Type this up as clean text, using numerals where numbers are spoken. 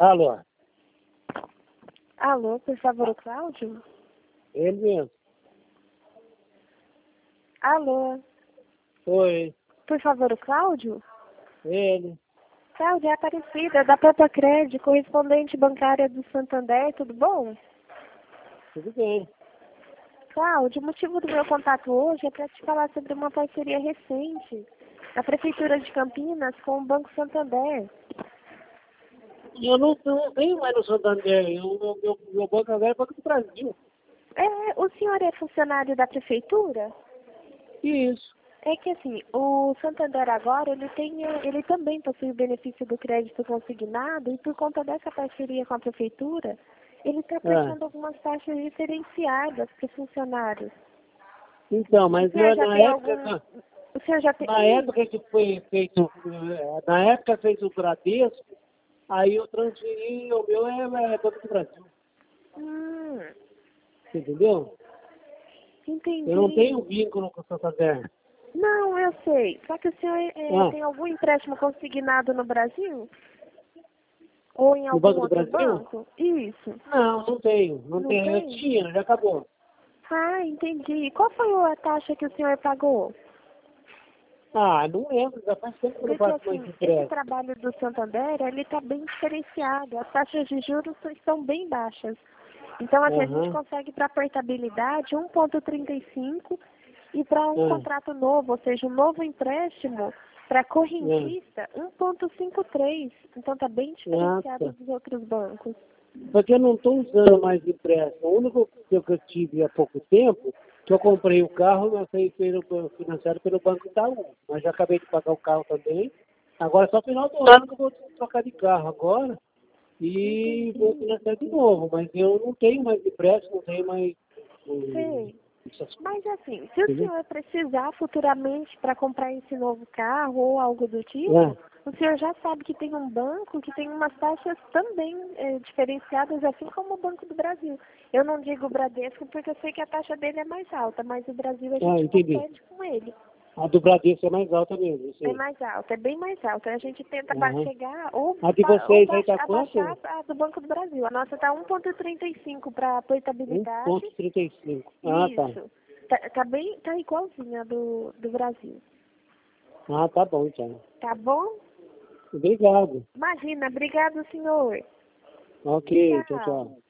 Alô? Alô, por favor, o Cláudio? Ele mesmo. Alô, Oi. por favor, o Cláudio? Ele. Cláudia, é Aparecida, da Papa Cred, correspondente bancária do Santander, tudo bom? Tudo bem. Cláudio, o motivo do meu contato hoje é para te falar sobre uma parceria recente da Prefeitura de Campinas com o Banco Santander. Eu não tenho mais no Santander. Meu banco agora é Banco do Brasil. O senhor é funcionário da Prefeitura? Isso. É que assim, o Santander agora, ele também possui o benefício do crédito consignado e por conta dessa parceria com a Prefeitura, ele está aplicando algumas taxas diferenciadas para os funcionários. Então, O mas senhor já na tem época, algum... O senhor já tem... na época que foi feito, na época fez o Bradesco, aí eu transferi, o meu é Banco do Brasil. Hum, Você entendeu? entendi. Eu não tenho vínculo com o Santander. Não, eu sei. Só que o senhor tem algum empréstimo consignado no Brasil? Ou em No algum Banco do outro Brasil? banco? Isso. Não tenho. Não tenho. Eu Tem? tinha, já acabou. Ah, entendi. Qual foi a taxa que o senhor pagou? Não lembro, já faz tempo que eu não Porque, faço mais assim, esse empréstimo. trabalho do Santander, ele está bem diferenciado. As taxas de juros estão bem baixas. Então, aqui a gente consegue para portabilidade 1,35 e para um contrato novo, ou seja, um novo empréstimo para correntista 1,53. Então, está bem diferenciado dos outros bancos. Porque eu não estou usando mais empréstimo. O único que eu tive há pouco tempo, que eu comprei o carro, mas foi financiado pelo Banco Itaú. Mas já acabei de pagar o carro também. Agora é só final do ano que eu vou trocar de carro agora. E vou financiar de novo. Mas eu não tenho mais empréstimo, não tenho mais... Sei. essas coisas. Mas assim, se o senhor precisar futuramente para comprar esse novo carro ou algo do tipo, o senhor já sabe que tem um banco que tem umas taxas também diferenciadas, assim como o Banco do Brasil. Eu não digo o Bradesco porque eu sei que a taxa dele é mais alta, mas o Brasil a gente compete com ele. A do Bradesco é mais alta mesmo, sim. É mais alta, é bem mais alta. A gente tenta chegar ou, A de vocês aí tá quanto? abaixar a do Banco do Brasil. A nossa está 1,35 para portabilidade. 1,35. Isso. Tá igualzinha a do Brasil. Tá bom, então. Tá bom? Obrigado. Imagina, obrigado, senhor. Ok, tchau, tchau.